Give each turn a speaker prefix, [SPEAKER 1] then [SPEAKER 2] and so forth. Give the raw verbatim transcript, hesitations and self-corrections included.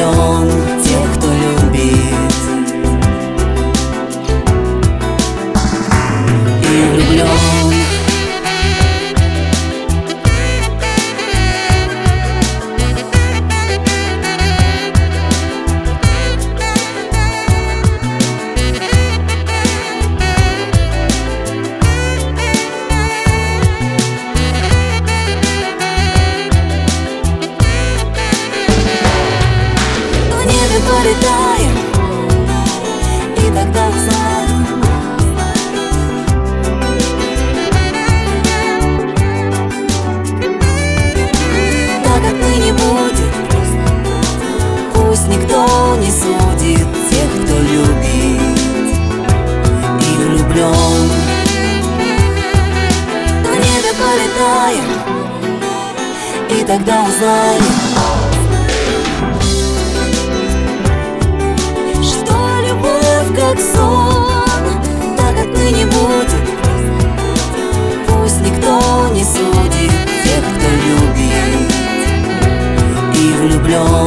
[SPEAKER 1] влюблен в тех, кто любит, и влюблен. Полетаем, и тогда узнаем. Так отныне будет, пусть никто не судит тех, кто любит и влюблен. В небе полетаем, и тогда узнаем. Как сон, так отныне будет, пусть никто не судит тех, кто любит и влюблен.